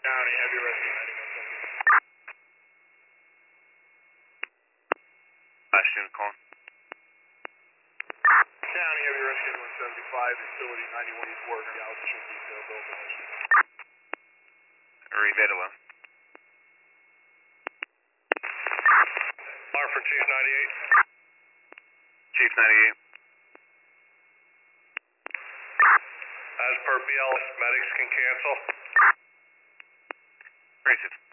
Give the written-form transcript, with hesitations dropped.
County, heavy rescue 9175. Last unit calling. County, heavy rescue 175, facility 9184, Galaxy detail, bill information. Read that alone. Alarm for Chief 98. Chief 98. As per BLS, medics can cancel. Racist.